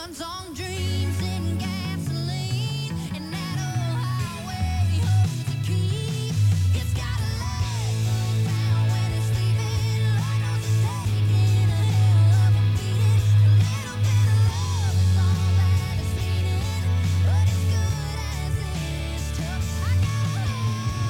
song dreams in gasoline, and that old highway hopes to keep. It's got a leg around when it's leaving. Lord knows it's taking a hell of a beating. A little bit of love is all that it's needing, but it's good as it is tough. I got a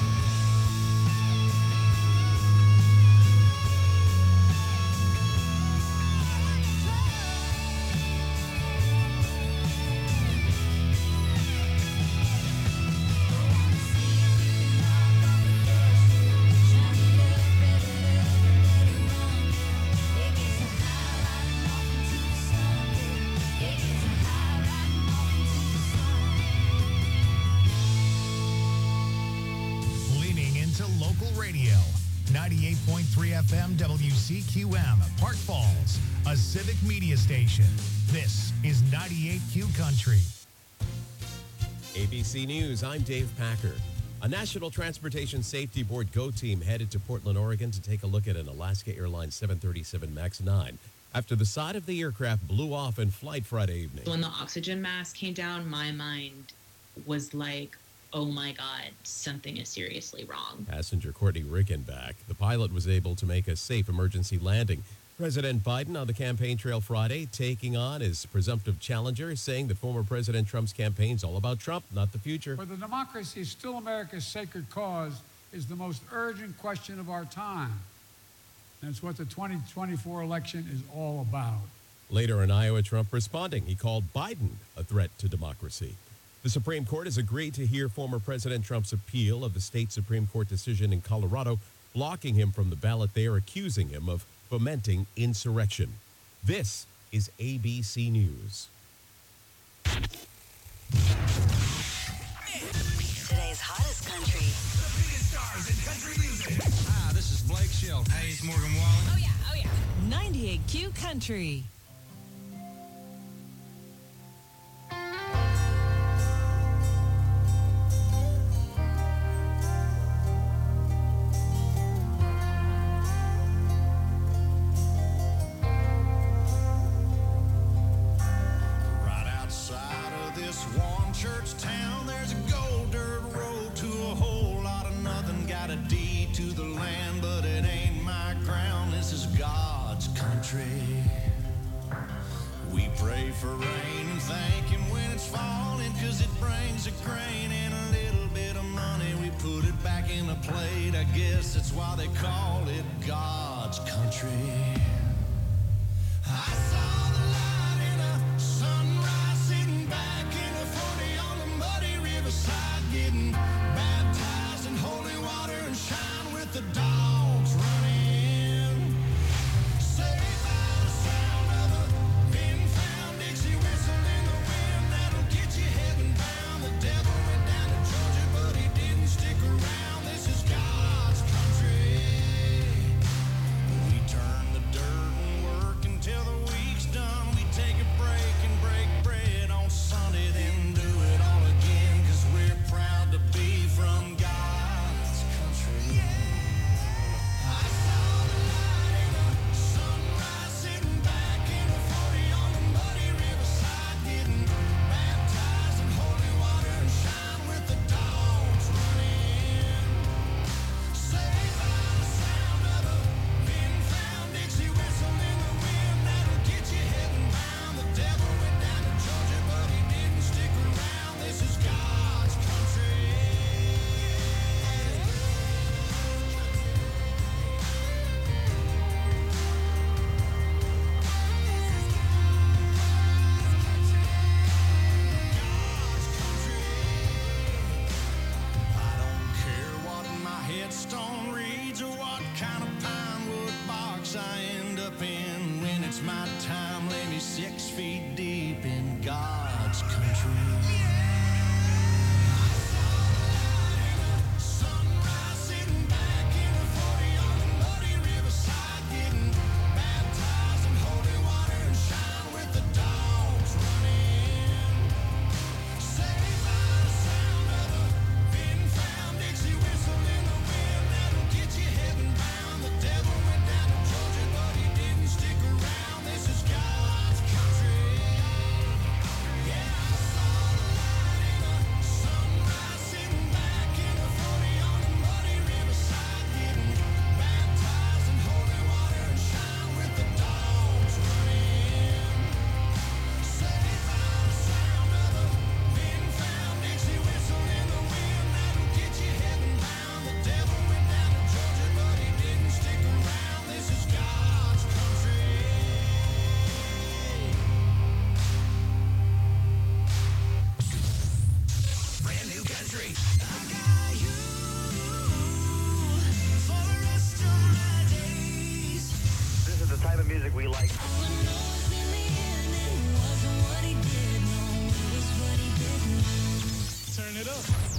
Leaning into local radio. 98.3 FM WCQM, Park Falls, a civic media station. This is 98Q Country. ABC News, I'm Dave Packer. A National Transportation Safety Board GO team headed to Portland, Oregon to take a look at an Alaska Airlines 737 MAX 9 after the side of the aircraft blew off in flight Friday evening. When the oxygen mask came down, my mind was like, oh my God, something is seriously wrong. Passenger Courtney Rickenbach, the pilot, was able to make a safe emergency landing. President Biden on the campaign trail Friday, taking on his presumptive challenger, saying that former President Trump's campaign's all about Trump, not the future. Whether democracy is still America's sacred cause is the most urgent question of our time. That's what the 2024 election is all about. Later in Iowa, Trump responding. He called Biden a threat to democracy. The Supreme Court has agreed to hear former President Trump's appeal of the state Supreme Court decision in Colorado, blocking him from the ballot there, accusing him of fomenting insurrection. This is ABC News. Today's hottest country. The biggest stars in country music. Hi, this is Blake Shelton. Hey, it's Morgan Wallen. Oh, yeah, oh, yeah. 98Q Country. Right outside of this one church town, there's a gold dirt road to a whole lot of nothing. Got a deed to the land, but it ain't my ground. This is God's country. We pray for rain and thank Him when it's falling, 'cause it brings a grain and a little bit of money. We put it back in a plate. I guess that's why they call it God's country. I saw the light in a sunrise, sitting back in a 40 on the muddy riverside, getting baptized in holy water and shine with the dogs running. Saved by the sound of a pin-found Dixie whistle in the wind that'll get you heaven bound. The devil went down to Georgia, but he didn't stick around. This is God's country. We turn the dirt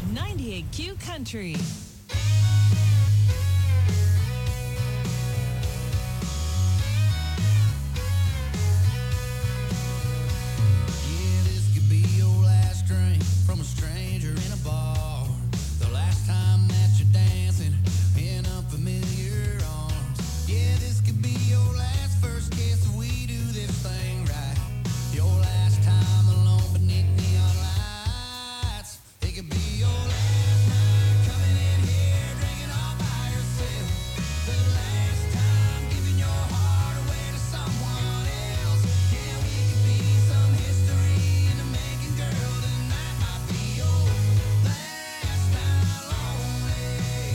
98Q Country. Yeah, this could be your last drink from a stranger in a bar. The last time that you're dancing in unfamiliar arms. Yeah, this could be your last first kiss if we do this thing right. Your last time alone beneath neon lights. It could be your last night coming in here drinking all by yourself. The last time giving your heart away to someone else. Yeah, we could be some history in the making, girl. Tonight might be your last night lonely.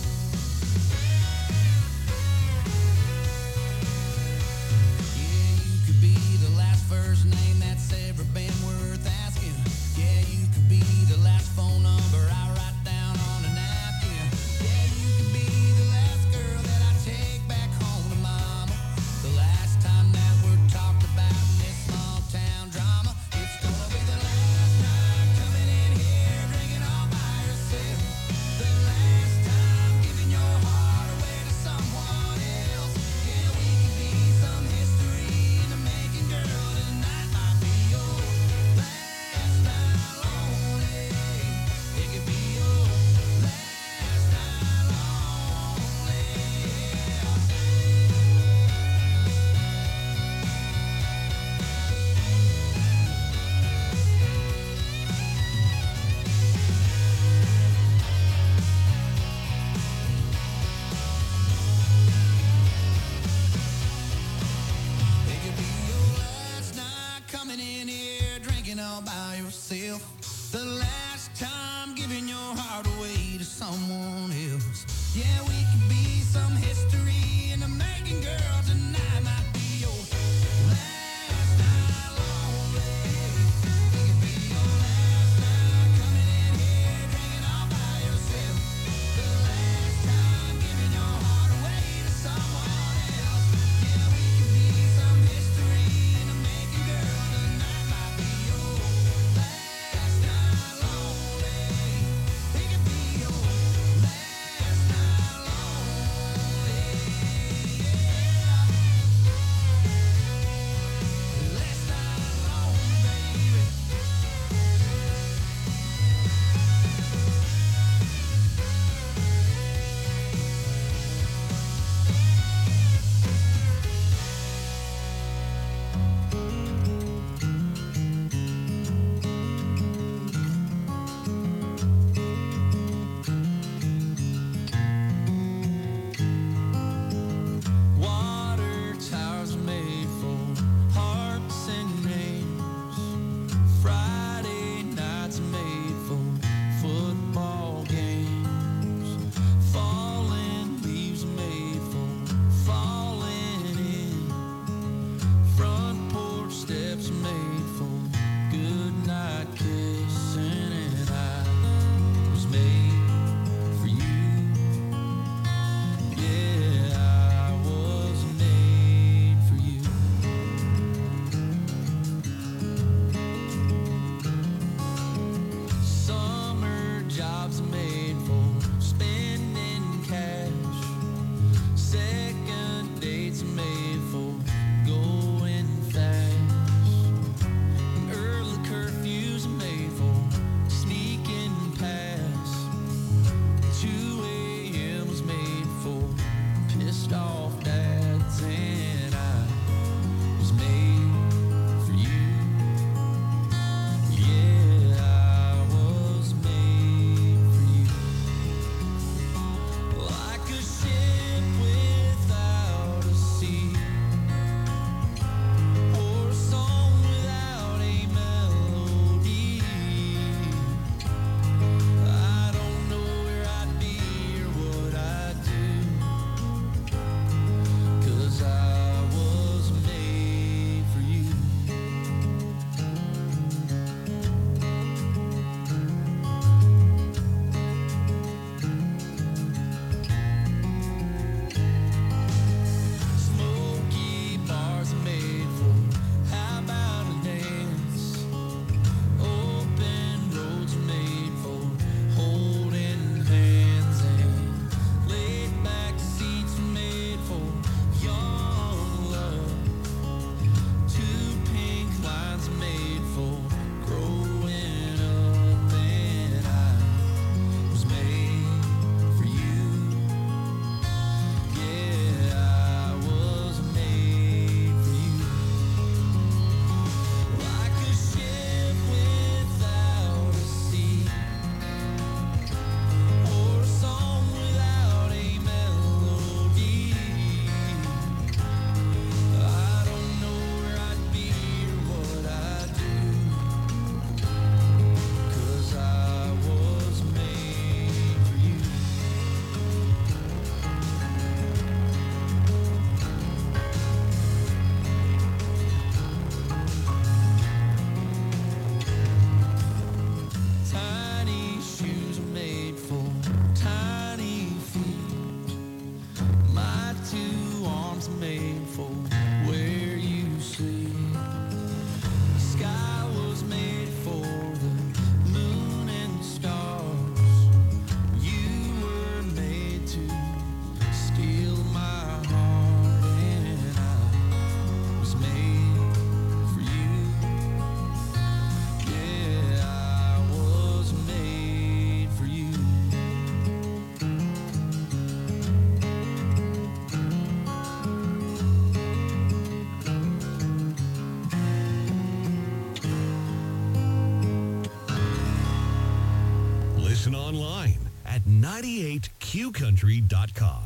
Yeah, you could be the last first name that's ever been worth asking. Yeah, you could be the last phone number I write down on a napkin. Yeah, you could be the last girl that I take back home to mama. The last time that we're talked about in this small town drama. It's gonna be the last night coming in here drinking all by yourself. The last time giving your heart away to someone else. Yeah, we could be some history in the making, girl. Tonight might be your last night lonely. It could be your last night lonely. It could be your last night coming in here drinking all by yourself. The last time giving your heart away to someone else. Yeah, we could be some history in the making, girl. Tonight might be your last night lonely. It could be your last night coming in here drinking all by yourself. The last time giving your heart away to someone else. Yeah, we could be some history in the making, girl. Tonight might be your last night lonely. It could be your last night lonely. Yeah. listen online at 98qcountry.com.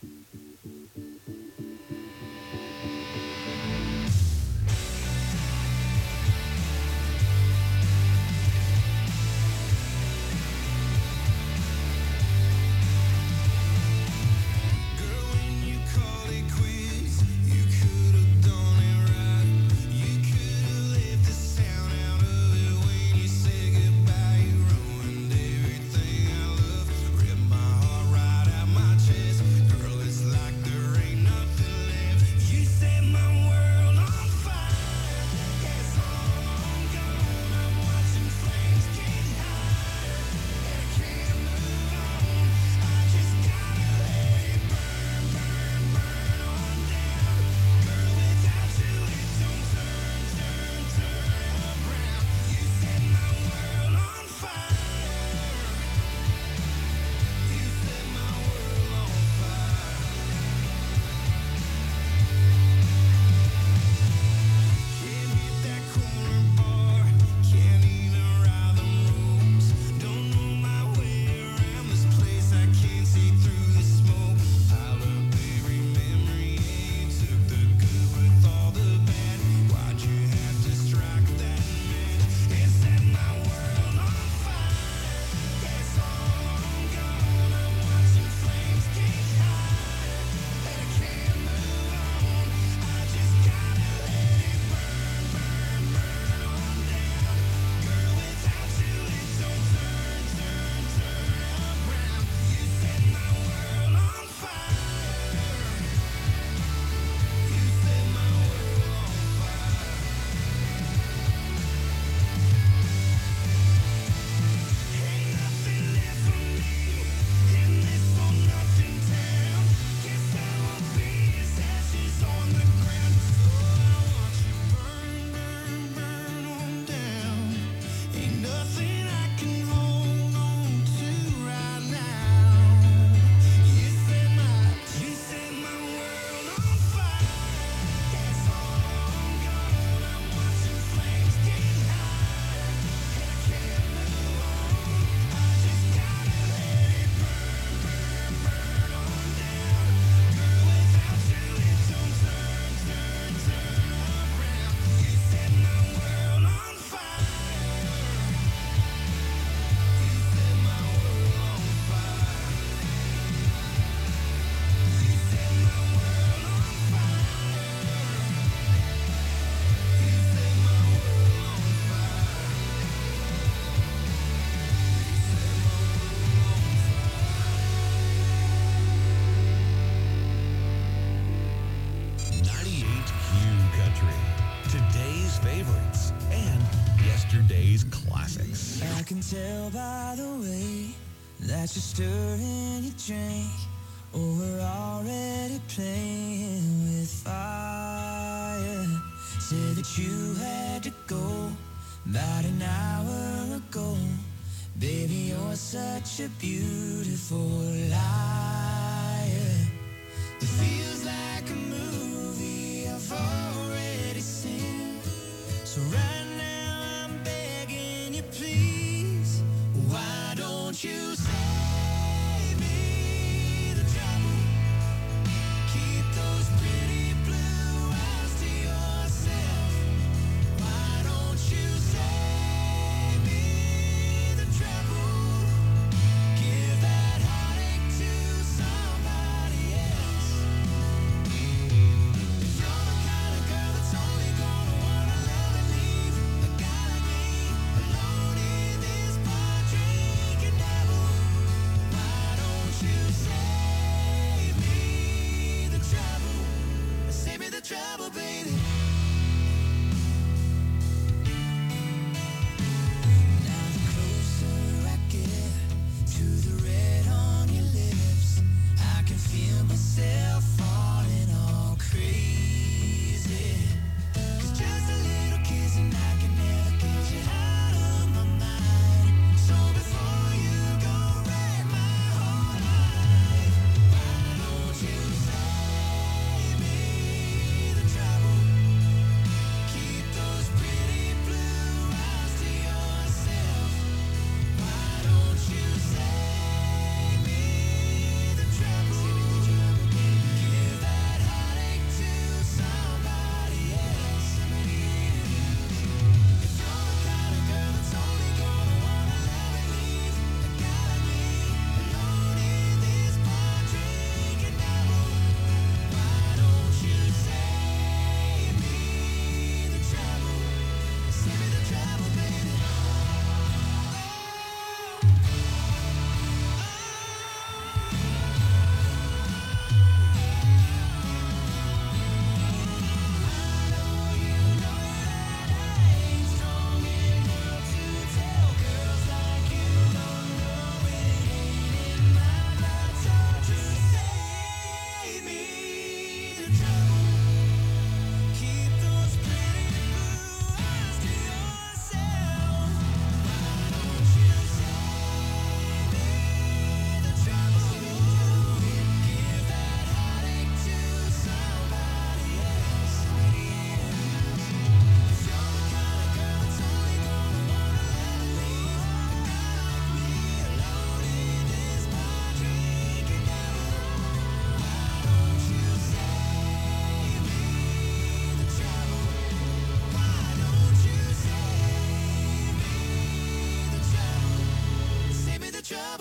I can tell by the way that you're stirring your drink. Oh, we're already playing with fire. Said that you had to go about an hour ago. Baby, you're such a beautiful liar. It feels like a movie I've already seen. So right now I'm begging you, please, why don't you save me the trouble? Keep those pretty blue eyes to yourself. Why don't you save me the trouble? Give that heartache to somebody else. If you're the kind of girl that's only gonna wanna love and leave a guy like me alone in this bar drinking devil,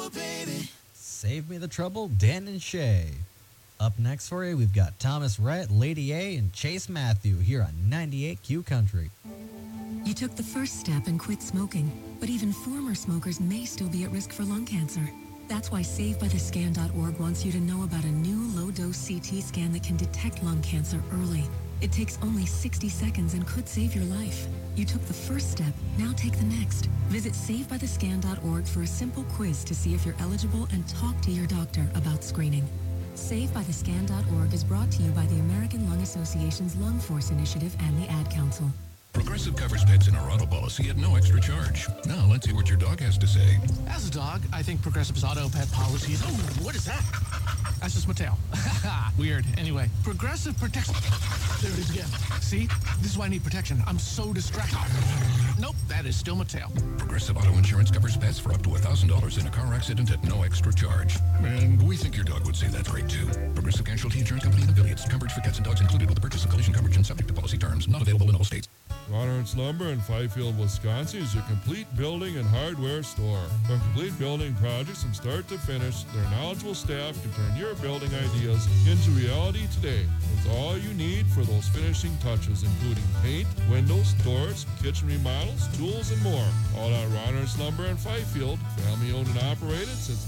Save Me the Trouble, Dan and Shay. Up next for you, we've got Thomas Rhett, Lady A, and Chase Matthew here on 98Q Country. You took the first step and quit smoking, but even former smokers may still be at risk for lung cancer. That's why SaveByTheScan.org wants you to know about a new low-dose CT scan that can detect lung cancer early. It takes only 60 seconds and could save your life. You took the first step, now take the next. Visit SaveByTheScan.org for a simple quiz to see if you're eligible and talk to your doctor about screening. SaveByTheScan.org is brought to you by the American Lung Association's Lung Force Initiative and the Ad Council. Progressive covers pets in our auto policy at no extra charge. Now, let's see what your dog has to say. As a dog, I think Progressive's auto pet policies... Oh, what is that? That's just my tail. Weird. Anyway, Progressive protects... There it is again. See? This is why I need protection. I'm so distracted. Nope, that is still my tail. Progressive Auto Insurance covers pets for up to $1,000 in a car accident at no extra charge. And we think your dog would say that's great, too. Progressive Casualty Insurance Company and affiliates. Coverage for cats and dogs included with the purchase of collision coverage and subject to policy terms. Not available in all states. Ronard's Lumber in Fifield, Wisconsin is your complete building and hardware store. From complete building projects from start to finish, their knowledgeable staff can turn your building ideas into reality today. With all you need for those finishing touches, including paint, windows, doors, kitchen remodels, tools, and more. All at Ronard's Lumber in Fifield, family owned and operated since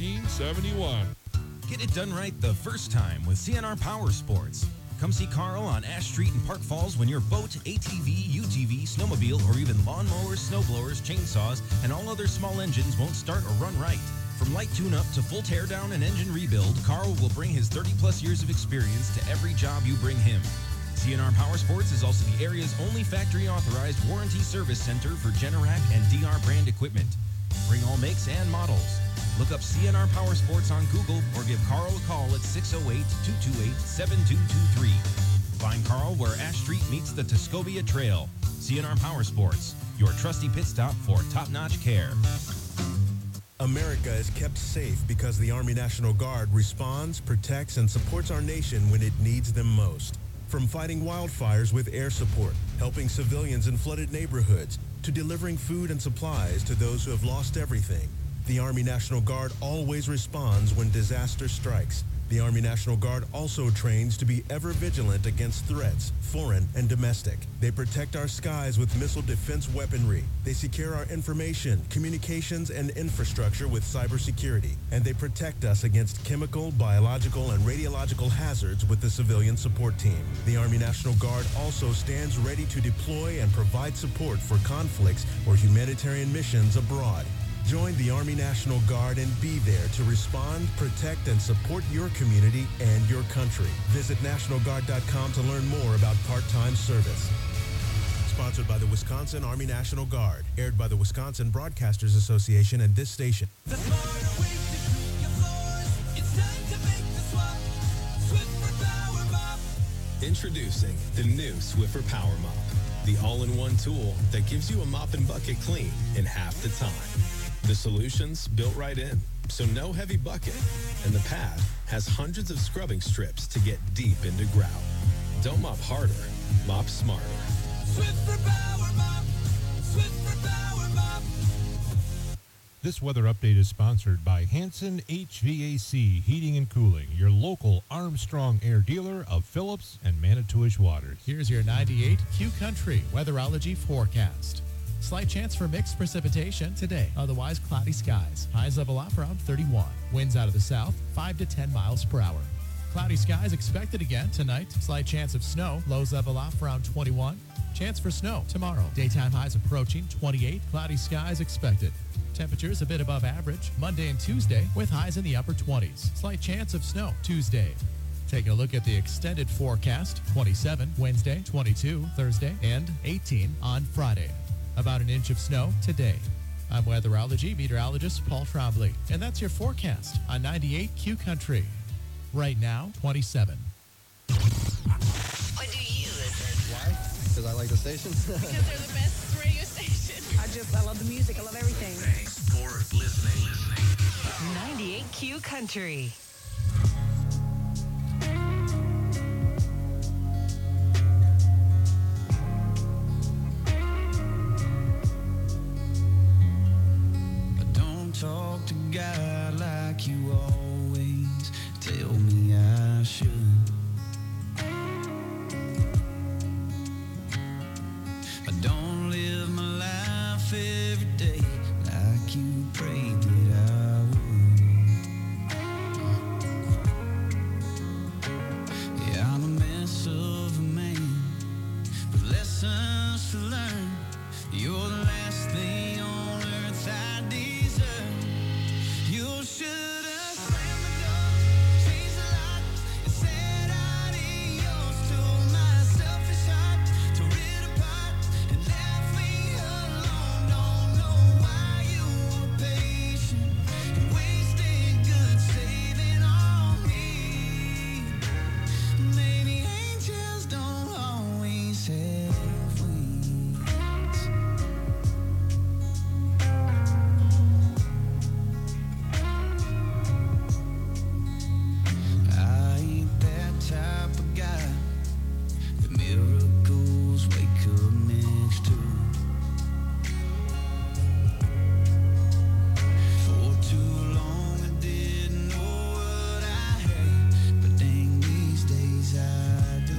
1971. Get it done right the first time with CNR Power Sports. Come see Carl on Ash Street in Park Falls when your boat, ATV, UTV, snowmobile, or even lawnmowers, snowblowers, chainsaws, and all other small engines won't start or run right. From light tune-up to full teardown and engine rebuild, Carl will bring his 30-plus years of experience to every job you bring him. CNR Power Sports is also the area's only factory-authorized warranty service center for Generac and DR brand equipment. Bring all makes and models. Look up CNR Power Sports on Google or give Carl a call at 608-228-7223. Find Carl where Ash Street meets the Tuscobia Trail. CNR Power Sports, your trusty pit stop for top-notch care. America is kept safe because the Army National Guard responds, protects, and supports our nation when it needs them most. From fighting wildfires with air support, helping civilians in flooded neighborhoods, to delivering food and supplies to those who have lost everything, the Army National Guard always responds when disaster strikes. The Army National Guard also trains to be ever vigilant against threats, foreign and domestic. They protect our skies with missile defense weaponry. They secure our information, communications, and infrastructure with cybersecurity. And they protect us against chemical, biological, and radiological hazards with the civilian support team. The Army National Guard also stands ready to deploy and provide support for conflicts or humanitarian missions abroad. Join the Army National Guard and be there to respond, protect, and support your community and your country. Visit NationalGuard.com to learn more about part-time service. Sponsored by the Wisconsin Army National Guard. Aired by the Wisconsin Broadcasters Association and this station. Introducing the new Swiffer Power Mop. The all-in-one tool that gives you a mop and bucket clean in half the time. The solution's built right in, so no heavy bucket. And the pad has hundreds of scrubbing strips to get deep into grout. Don't mop harder, mop smarter. Swiffer Power Mop! Swiffer Power Mop! This weather update is sponsored by Hanson HVAC Heating and Cooling, your local Armstrong Air dealer of Phillips and Manitowish Waters. Here's your 98 Q Country weatherology forecast. Slight chance for mixed precipitation today. Otherwise, cloudy skies. Highs level off around 31. Winds out of the south, 5 to 10 miles per hour. Cloudy skies expected again tonight. Slight chance of snow. Lows level off around 21. Chance for snow tomorrow. Daytime highs approaching 28. Cloudy skies expected. Temperatures a bit above average Monday and Tuesday with highs in the upper 20s. Slight chance of snow Tuesday. Taking a look at the extended forecast. 27 Wednesday, 22 Thursday, and 18 on Friday. About an inch of snow today. I'm weatherology meteorologist Paul Trombley, and that's your forecast on 98 Q Country. Right now, 27. What do you listen? Why? Because I like the station. Because they're the best radio station. I love the music. I love everything. Thanks for listening. 98 Q Country. Talk to God day like you prayed that I would. Yeah, I'm a mess of a man, but lessons to learn. You're the last thing on earth I deserve. You should have slammed the door, changed the lock, and said adios to my selfish heart. Tore it apart and left me alone. Don't know why you were patient and wasted good saving on me. Maybe angels don't always have wings. I ain't that type of guy that miracles wake up next to. For too long I didn't know what I had, but dang, these days I do.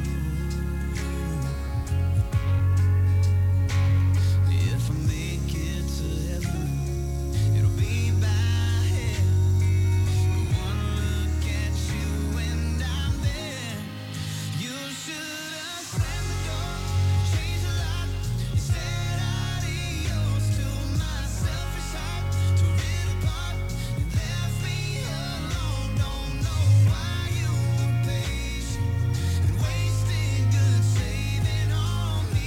If I make it to heaven, it'll be by hand. One look at you and I'm there. You should have slammed the door, changed the lock, and said adios to my selfish heart. Tore it apart and left me alone. Don't know why you were patient and wasted good saving on me.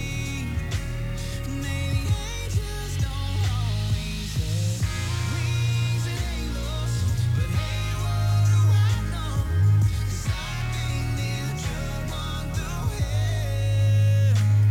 Maybe angels don't always have wings and halos, but hey, what do I know? 'Cause I've been there, drug one through hell.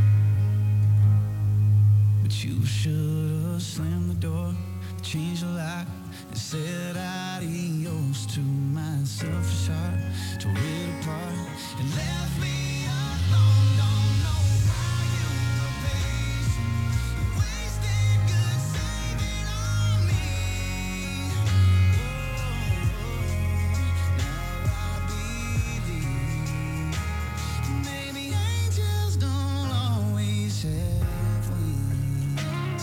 But you should have slammed the door, changed the lock, and said adios to my selfish heart. Tore it apart and left me alone. Don't know why you were patient and wasted good saving on me. Now I believe maybe angels don't always have wings.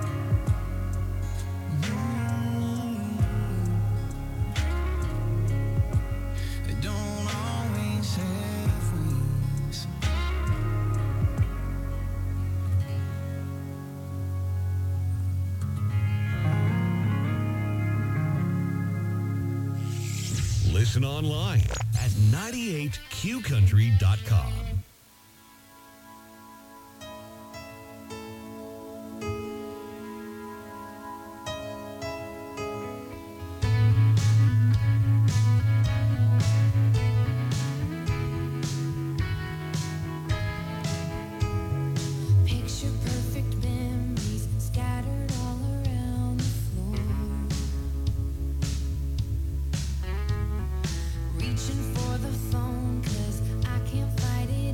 They don't always have wings. Listen online at 98qcountry.com. Picture perfect memories scattered all around the floor. Reaching for the phone 'cause I can't fight it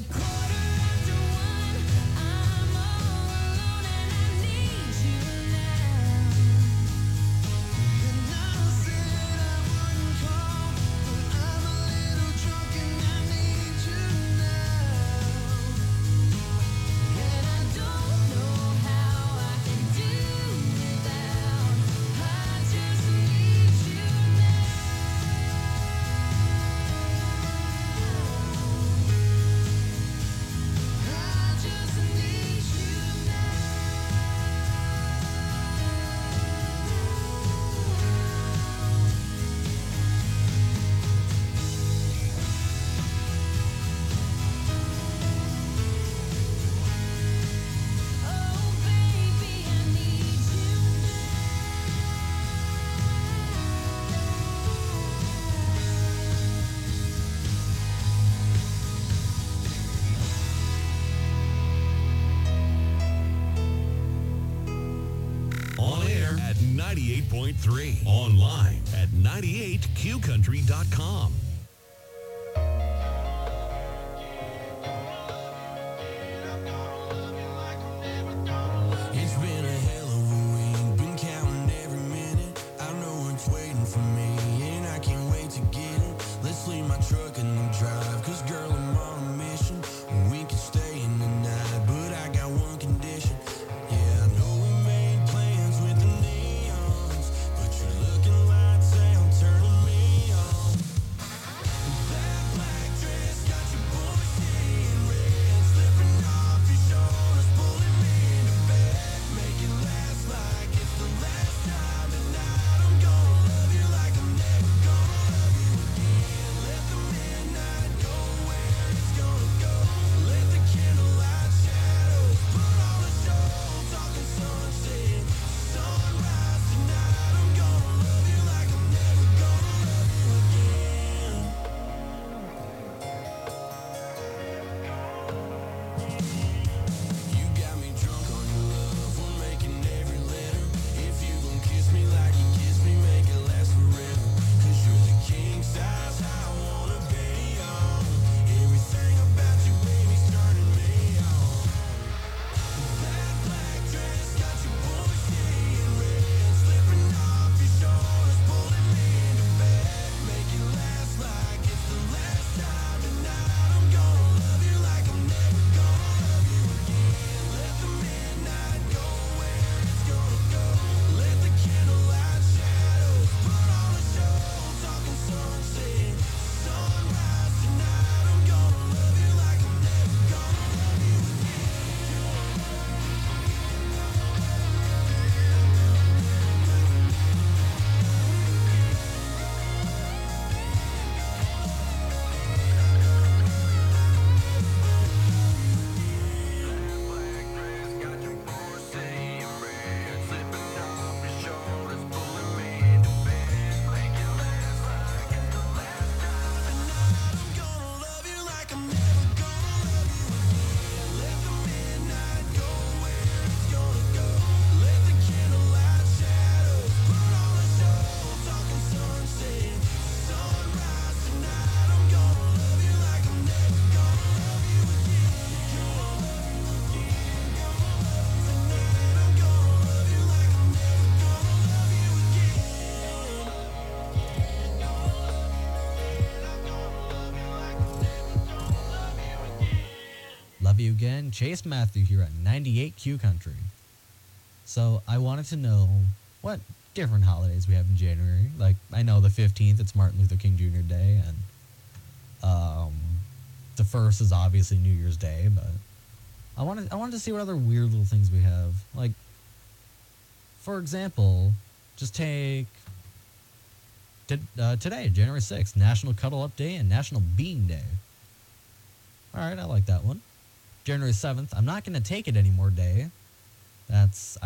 On air at 98.3. Online at 98qcountry.com. It's been a hell of a week, been counting every minute. I know it's waiting for me, and I can't wait to get it. Let's leave my truck in the drive, cause girl, I'm on a mission. We can stay in the night, but I got one condition. Yeah, I know we made plans with the neons, but you're looking lights out, turning me on. That black dress got your boy seeing red, slipping off your shoulders, pulling me into bed. Make it last like it's the last time tonight. I'm gonna love you like I'm never gonna love you again. Let the midnight go where it's gonna go. Let the candlelight shadows put on the show. Talking sunset, sunrise tonight. I'm gonna love you like I'm never gonna love you again. You got me drunk on your love, we're making every letter. If you gon' kiss me like you kiss me, make it last forever. Cause you're the king size I wanna be on. Everything about you, baby's turning me on. That black dress got your boy seeing red, slipping off your shoulders, pulling me into bed. Make it last like it's the last time tonight. I'm gonna love you like I'm never gonna love you again. Let the midnight go where it's gonna go. Let the candlelight shadows put on the show. Talking sunset, sunrise tonight. I'm gonna love you like I'm never gonna love you again. Love you again. Chase Matthew here at 98Q Country. So I wanted to know what different holidays we have in January. Like, I know the 15th, it's Martin Luther King Jr. Day, and the 1st is obviously New Year's Day, but I wanted to see what other weird little things we have. Like, for example, just take today, January 6th, National Cuddle Up Day and National Bean Day. All right, I like that one. January 7th, I'm not going to take it anymore day. How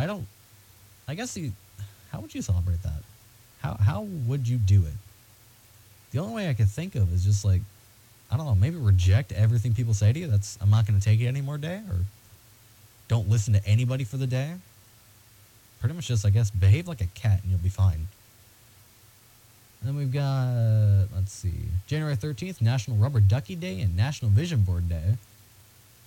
would you celebrate that? How would you do it? The only way I could think of is just like, I don't know, maybe reject everything people say to you. That's, I'm not going to take it anymore day, or don't listen to anybody for the day. Pretty much just, I guess, behave like a cat and you'll be fine. And then we've got, let's see, January 13th, National Rubber Ducky Day and National Vision Board Day.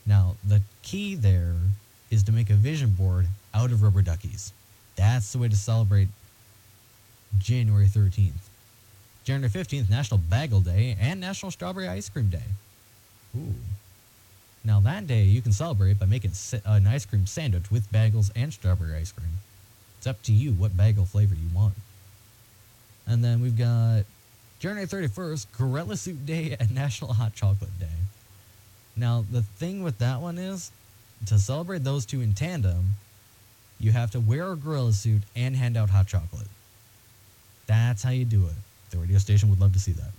Now, the key there is to make a vision board out of rubber duckies. That's the way to celebrate January 13th. January 15th, National Bagel Day and National Strawberry Ice Cream Day. Ooh. Now, that day you can celebrate by making an ice cream sandwich with bagels and strawberry ice cream. It's up to you what bagel flavor you want. And then we've got January 31st, Gorilla Suit Day and National Hot Chocolate Day. Now, the thing with that one is, to celebrate those two in tandem, you have to wear a gorilla suit and hand out hot chocolate. That's how you do it. The radio station would love to see that.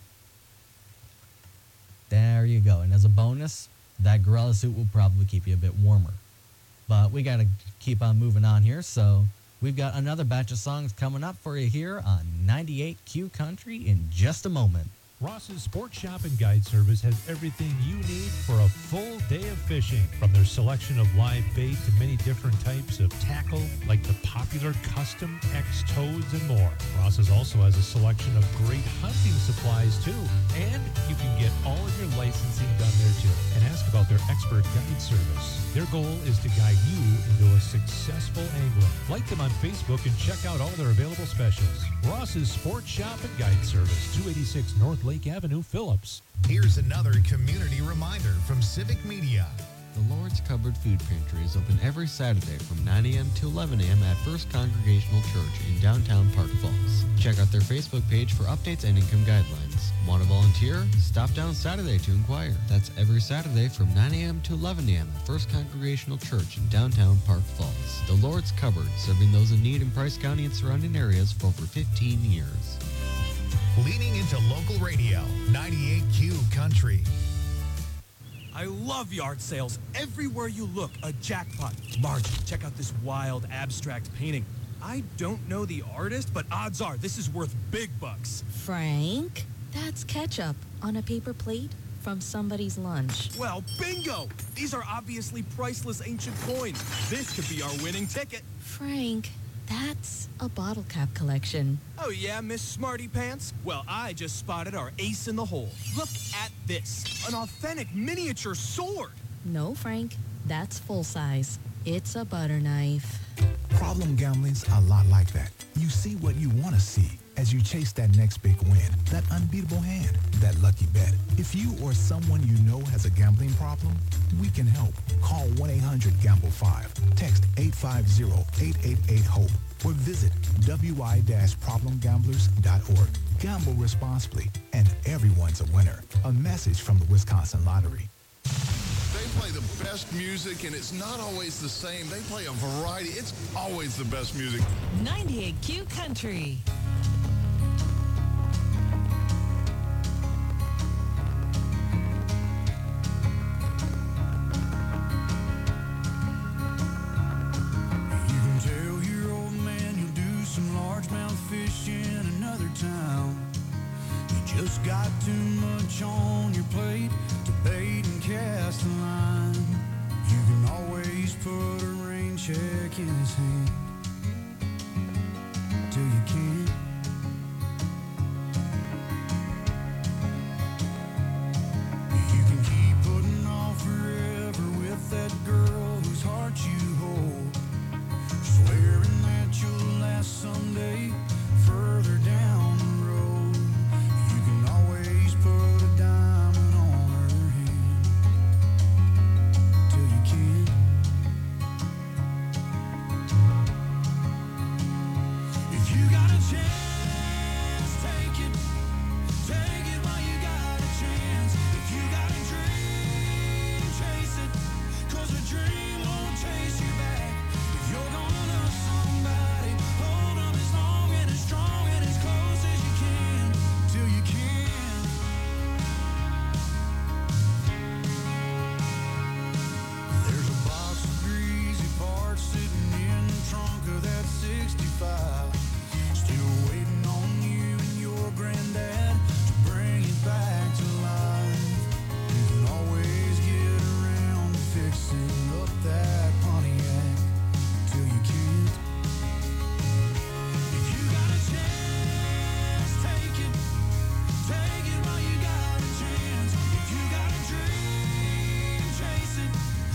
There you go. And as a bonus, that gorilla suit will probably keep you a bit warmer. But we got to keep on moving on here, so we've got another batch of songs coming up for you here on 98Q Country in just a moment. Ross's Sport Shop and Guide Service has everything you need for a full day of fishing. From their selection of live bait to many different types of tackle, like the popular Custom X toads and more. Ross's also has a selection of great hunting supplies too. And you can get all of your licensing done there too. And ask about their expert guide service. Their goal is to guide you into a successful angling. Like them on Facebook and check out all their available specials. Ross's Sport Shop and Guide Service, 286 North Lake Avenue, Phillips. Here's another community reminder from Civic Media. The Lord's Cupboard Food Pantry is open every Saturday from 9 a.m. to 11 a.m. at First Congregational Church in downtown Park Falls. Check out their Facebook page for updates and income guidelines. Want to volunteer? Stop down Saturday to inquire. That's every Saturday from 9 a.m. to 11 a.m. at First Congregational Church in downtown Park Falls. The Lord's Cupboard, serving those in need in Price County and surrounding areas for over 15 years. Leaning into local radio, 98Q Country. I love yard sales. Everywhere you look, a jackpot. Margie, check out this wild abstract painting. I don't know the artist, but odds are this is worth big bucks. Frank, that's ketchup on a paper plate from somebody's lunch. Well, bingo! These are obviously priceless ancient coins. This could be our winning ticket. Frank, that's a bottle cap collection. Oh yeah, Miss Smarty Pants? Well, I just spotted our ace in the hole. Look at this. An authentic miniature sword. No, Frank, that's full size. It's a butter knife. Problem gambling's a lot like that. You see what you want to see as you chase that next big win, that unbeatable hand, that lucky bet. If you or someone you know has a gambling problem, we can help. Call 1-800-GAMBLE-5, text 850-888-HOPE, or visit wi-problemgamblers.org. Gamble responsibly, and everyone's a winner. A message from the Wisconsin Lottery. They play the best music, and it's not always the same. They play a variety. It's always the best music. 98Q Country. You can tell your old man you'll do some largemouth fish in another town. You just got too much on your plate to bait and cast a line. You can always put a rain check in his hand till you can't. You can keep putting off forever with that girl whose heart you hold, swearing that you'll last someday further down the road. You can always put a diamond on her hand till you can't. If you got a chance, take it. Take it while you got a chance. If you got a dream, chase it. 'Cause a dream won't chase you back. If you're gonna love somebody, hold them as long and as strong and as close as you can till you can. There's a box of greasy parts sitting in the trunk of that 65, still waiting on you and your granddad to bring it back to life. You can always get around to fixing up that Pontiac till you can't. If you got a chance, take it. Take it while you got a chance. If you got a dream, chase it.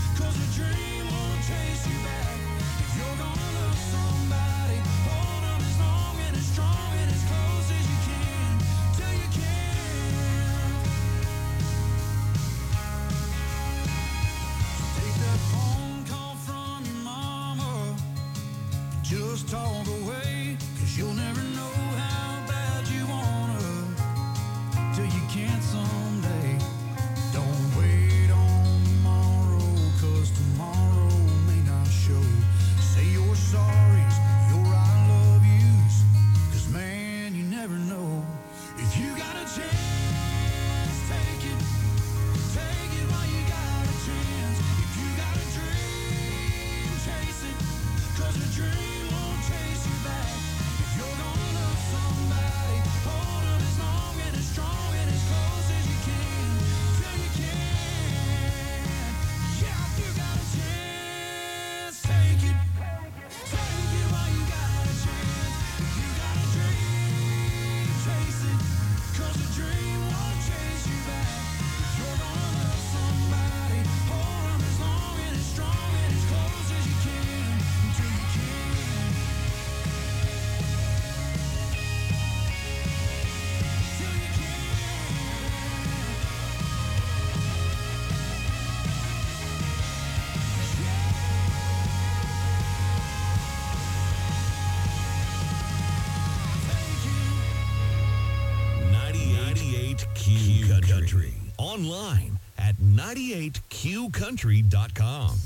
Q Country. Online at 98QCountry.com.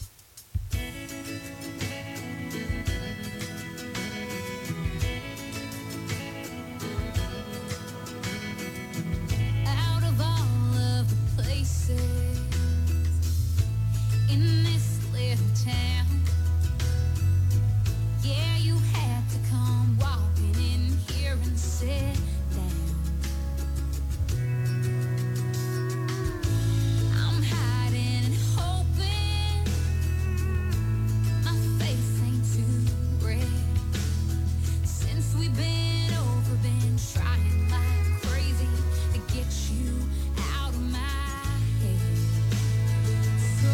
Out of all of the places in this little town, yeah, you had to come walking in here and sit down. I'm hiding and hoping my face ain't too red. Since we've been over, been trying like crazy to get you out of my head. So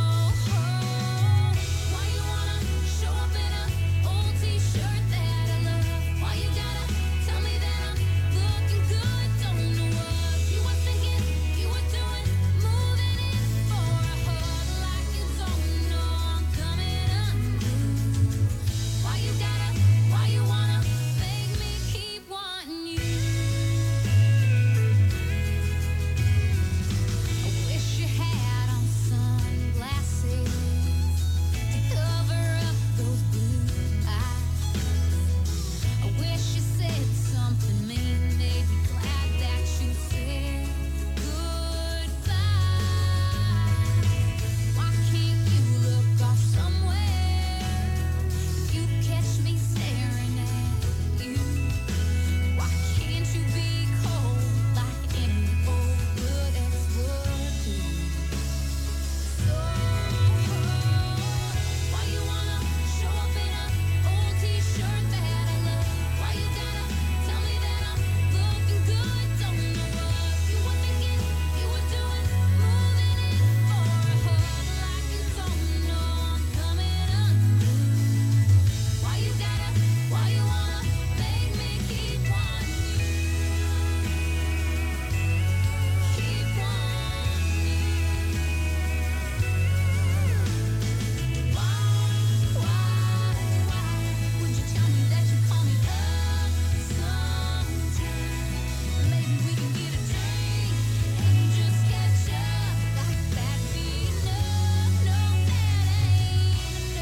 why you wanna show up in a old t-shirt that I love? Why you gotta tell me that I'm looking good? Don't know what you were thinking, you were doing, moving in for a hug like you don't know I'm coming unglued. Why you wanna make me keep wanting you? I wish you had on sunglasses to cover up those blue eyes. I wish you said something mean, they'd be glad that you said goodbye. Why can't you look off somewhere if you catch me staring at you? Why can't you be cold like any old good ex would do? So why you wanna show up in a old t-shirt that I love? Why you gotta tell me that I'm looking good? Don't know what you were thinking, you were doing, moving in for a hug like you don't know I'm coming unglued. Why you wanna make me keep wanting you? Keep wanting you. Why would you tell me that you call me up sometime? Maybe we can get a drink and just catch up like that'd be enough. No, that ain't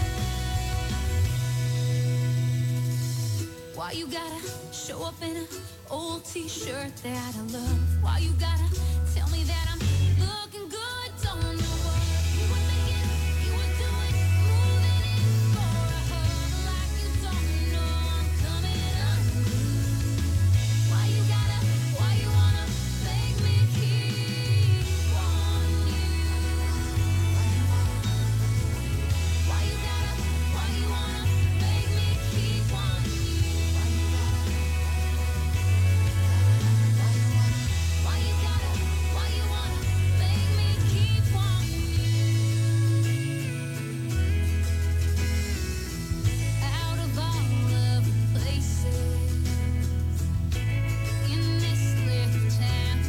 enough. Why you gotta show up in an old t-shirt that I love? Why you gotta tell me that I'm looking good? Don't know what you were thinking, you were doing, moving in for a hug like you don't know I'm coming unglued. Why you wanna make me keep wanting you? Why you wanna make me keep wanting you? Why you wanna make me keep wanting you? Out of all of the places in this little town,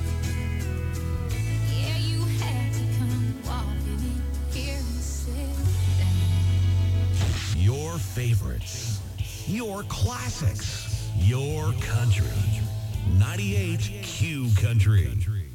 yeah, you had to come walking in here and sit down. Your favorites, your classics, your country. 98Q Country.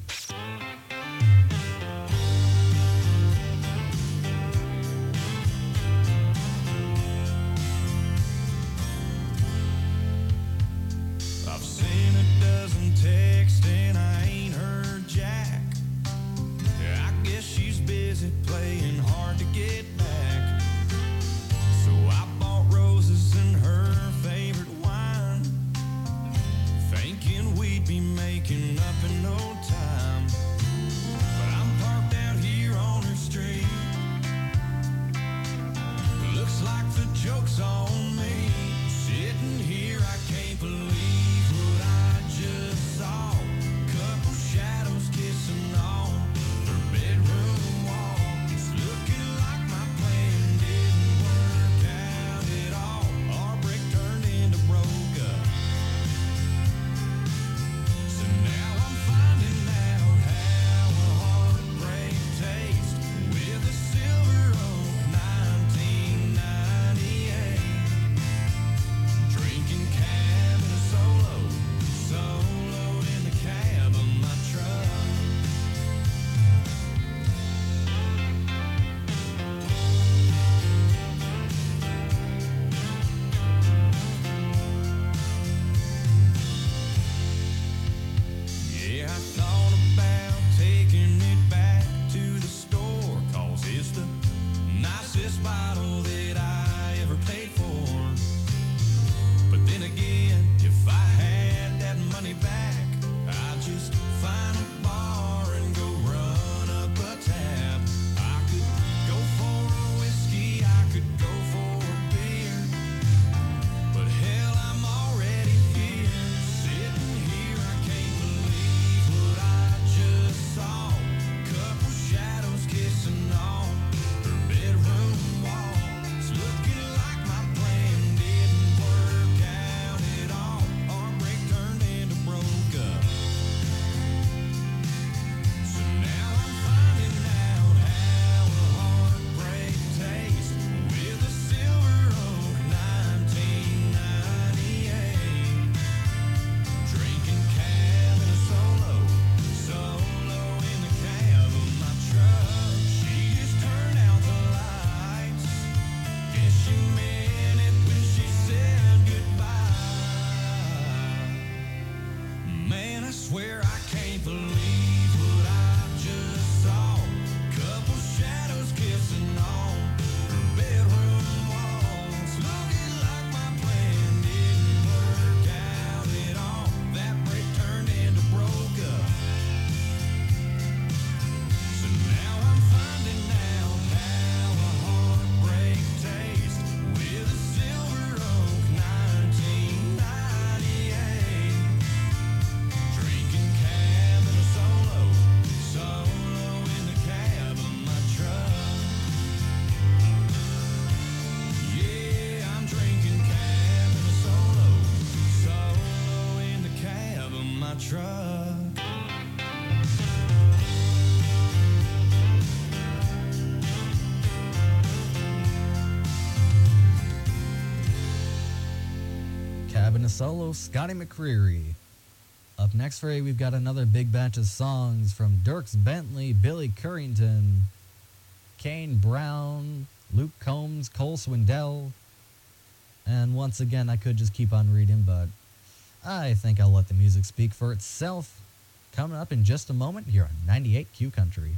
I've seen a dozen texts and I ain't heard Jack. I guess she's busy playing hard to get back. So I bought roses and her favorite wine, thinking we'd be making up in no time. truck. Cabin of Solo, Scotty McCreery. Up next for you, we've got another big batch of songs from Dierks Bentley, Billy Currington, Kane Brown, Luke Combs, Cole Swindell. And once again, I could just keep on reading, but I think I'll let the music speak for itself. Coming up in just a moment here on 98Q Country.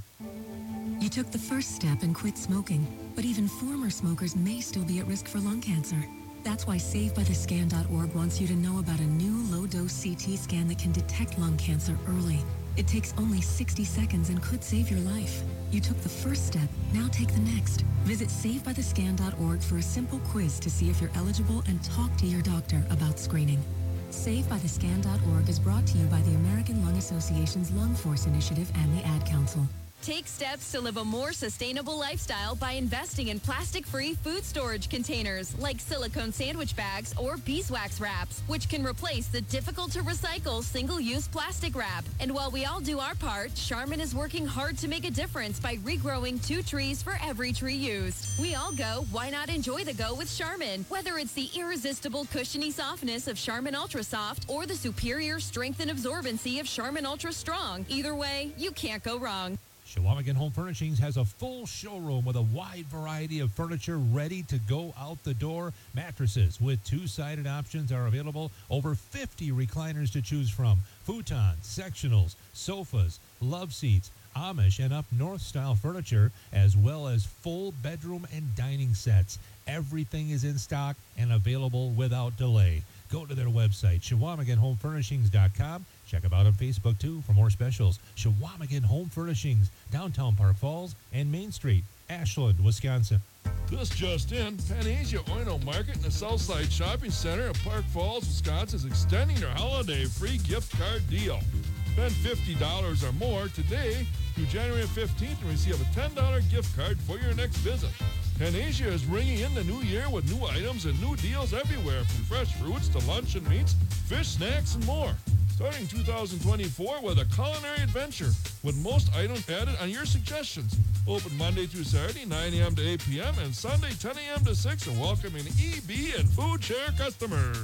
You took the first step and quit smoking, but even former smokers may still be at risk for lung cancer. That's why SaveByTheScan.org wants you to know about a new low-dose CT scan that can detect lung cancer early. It takes only 60 seconds and could save your life. You took the first step, now take the next. Visit SaveByTheScan.org for a simple quiz to see if you're eligible and talk to your doctor about screening. SaveByTheScan.org is brought to you by the American Lung Association's Lung Force Initiative and the Ad Council. Take steps to live a more sustainable lifestyle by investing in plastic-free food storage containers like silicone sandwich bags or beeswax wraps, which can replace the difficult-to-recycle single-use plastic wrap. And while we all do our part, Charmin is working hard to make a difference by regrowing 2 trees for every tree used. We all go, why not enjoy the go with Charmin? Whether it's the irresistible cushiony softness of Charmin Ultra Soft or the superior strength and absorbency of Charmin Ultra Strong, either way, you can't go wrong. Shawamigan Home Furnishings has a full showroom with a wide variety of furniture ready to go out the door. Mattresses with 2-sided options are available. Over 50 recliners to choose from. Futons, sectionals, sofas, love seats, Amish and up north style furniture, as well as full bedroom and dining sets. Everything is in stock and available without delay. Go to their website, ShawamiganHomeFurnishings.com. Check them out on Facebook, too, for more specials. Shawamigan Home Furnishings, downtown Park Falls and Main Street, Ashland, Wisconsin. This just in, Panacea Oino Market in the Southside Shopping Center in Park Falls, Wisconsin is extending their holiday free gift card deal. Spend $50 or more today through January 15th and receive a $10 gift card for your next visit. Panacea is ringing in the new year with new items and new deals everywhere, from fresh fruits to lunch and meats, fish, snacks, and more. Starting 2024 with a culinary adventure, with most items added on your suggestions. Open Monday through Saturday, 9 a.m. to 8 p.m., and Sunday, 10 a.m. to 6, and welcoming EB and food share customers.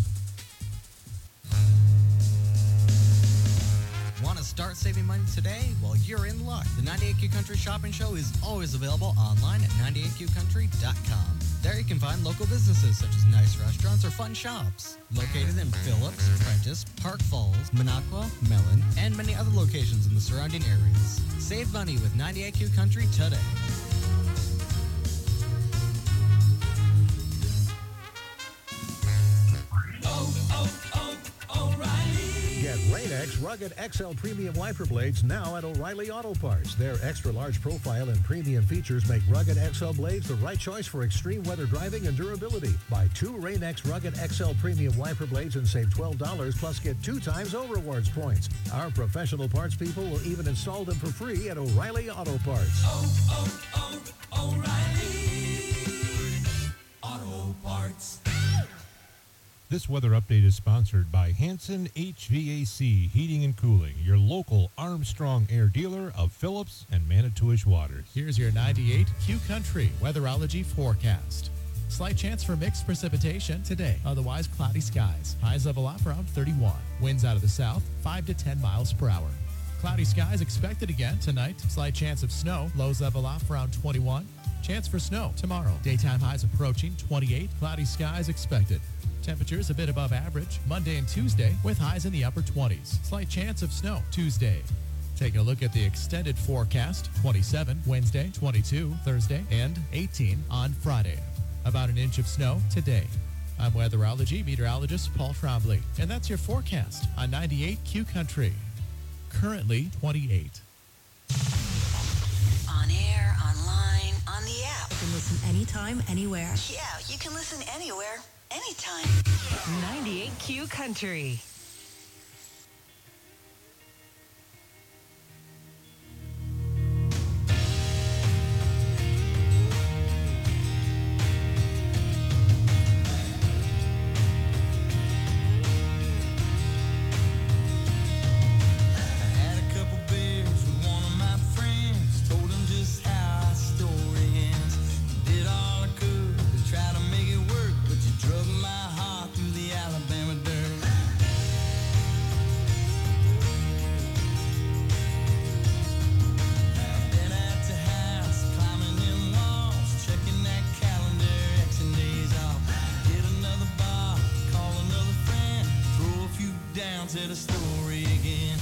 Want to start saving money today? Well, you're in luck. The 98Q Country Shopping Show is always available online at 98QCountry.com. There you can find local businesses such as nice restaurants or fun shops. Located in Phillips, Prentice, Park Falls, Minocqua, Mellon, and many other locations in the surrounding areas. Save money with 98Q Country today. Get Rain-X Rugged XL Premium Wiper Blades now at O'Reilly Auto Parts. Their extra large profile and premium features make Rugged XL blades the right choice for extreme weather driving and durability. Buy 2 Rain-X Rugged XL Premium Wiper Blades and save $12 plus get 2 times O Rewards points. Our professional parts people will even install them for free at O'Reilly Auto Parts. O'Reilly Auto Parts. This weather update is sponsored by Hanson HVAC Heating and Cooling, your local Armstrong Air dealer of Phillips and Manitowish Waters. Here's your 98Q Country weatherology forecast. Slight chance for mixed precipitation today. Otherwise, cloudy skies. Highs level off around 31. Winds out of the south, 5 to 10 miles per hour. Cloudy skies expected again tonight. Slight chance of snow. Lows level off around 21. Chance for snow tomorrow. Daytime highs approaching 28. Cloudy skies expected. Temperatures a bit above average Monday and Tuesday with highs in the upper 20s. Slight chance of snow Tuesday. Taking a look at the extended forecast, 27 Wednesday, 22 Thursday, and 18 on Friday. About an inch of snow today. I'm weatherology meteorologist Paul Trombley, and that's your forecast on 98Q Country. Currently 28. On air, online, on the app. You can listen anytime, anywhere. Yeah, you can listen anywhere, anytime. 98Q Country. down to the story again.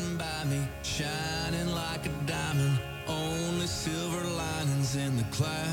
shining like a diamond. Only silver linings in the clouds.